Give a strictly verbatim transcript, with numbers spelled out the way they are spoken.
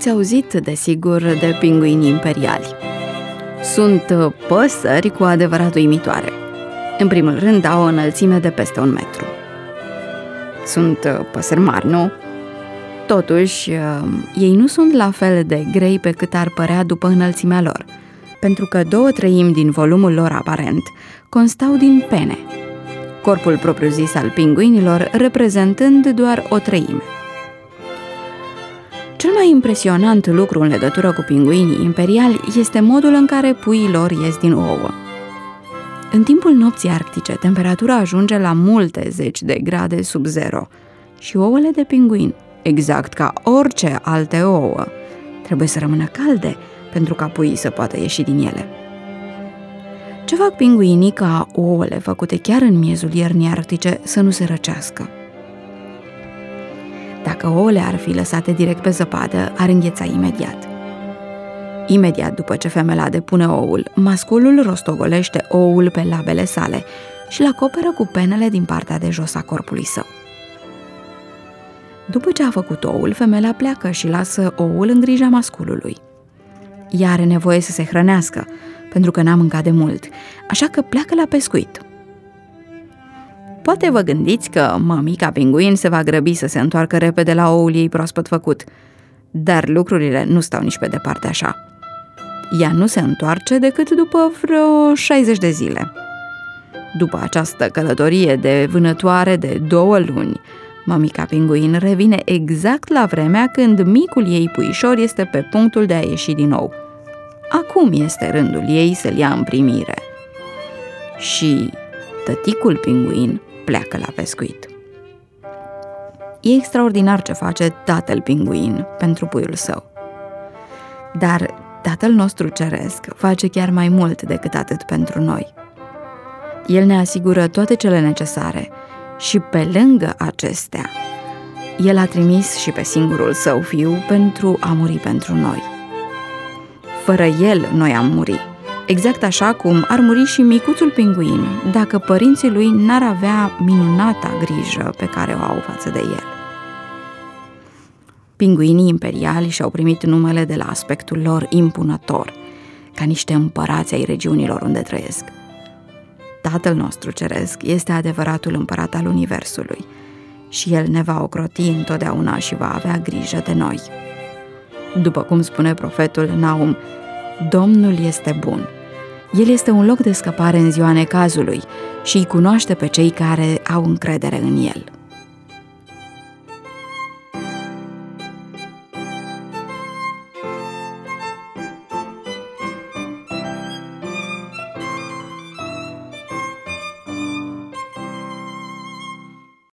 Ați auzit, desigur, de pinguini imperiali. Sunt păsări cu adevărat uimitoare. În primul rând, au o înălțime de peste un metru. Sunt păsări mari, nu? Totuși, ei nu sunt la fel de grei pe cât ar părea după înălțimea lor, pentru că două treimi din volumul lor aparent constau din pene, corpul propriu-zis al pinguinilor reprezentând doar o treime. Cel mai impresionant lucru în legătură cu pinguinii imperiali este modul în care puii lor ies din ouă. În timpul nopții arctice, temperatura ajunge la multe zeci de grade sub zero și ouăle de pinguin, exact ca orice alte ouă, trebuie să rămână calde pentru ca puii să poată ieși din ele. Ce fac pinguinii ca ouăle făcute chiar în miezul iernii arctice să nu se răcească? Dacă ouăle ar fi lăsate direct pe zăpadă, ar îngheța imediat. Imediat după ce femela depune oul, masculul rostogolește oul pe labele sale și îl acoperă cu penele din partea de jos a corpului său. După ce a făcut oul, femela pleacă și lasă oul în grija masculului. Ea are nevoie să se hrănească, pentru că n-a mâncat de mult, așa că pleacă la pescuit. Poate vă gândiți că mămica pinguin se va grăbi să se întoarcă repede la oul ei proaspăt făcut, dar lucrurile nu stau nici pe departe așa. Ea nu se întoarce decât după vreo șaizeci de zile. După această călătorie de vânătoare de două luni, mămica pinguin revine exact la vremea când micul ei puișor este pe punctul de a ieși din nou. Acum este rândul ei să-l ia în primire. Și tăticul pinguin pleacă la pescuit. E extraordinar ce face tatăl pinguin pentru puiul său. Dar Tatăl nostru ceresc face chiar mai mult decât atât pentru noi. El ne asigură toate cele necesare și pe lângă acestea, El a trimis și pe singurul Său Fiu pentru a muri pentru noi. Fără El, noi am muri, exact așa cum ar muri și micuțul pinguin dacă părinții lui n-ar avea minunata grijă pe care o au față de el. Pinguinii imperiali și-au primit numele de la aspectul lor impunător, ca niște împărați ai regiunilor unde trăiesc. Tatăl nostru ceresc este adevăratul împărat al universului și El ne va ocroti întotdeauna și va avea grijă de noi. După cum spune profetul Naum, Domnul este bun. El este un loc de scăpare în ziua necazului și îi cunoaște pe cei care au încredere în El.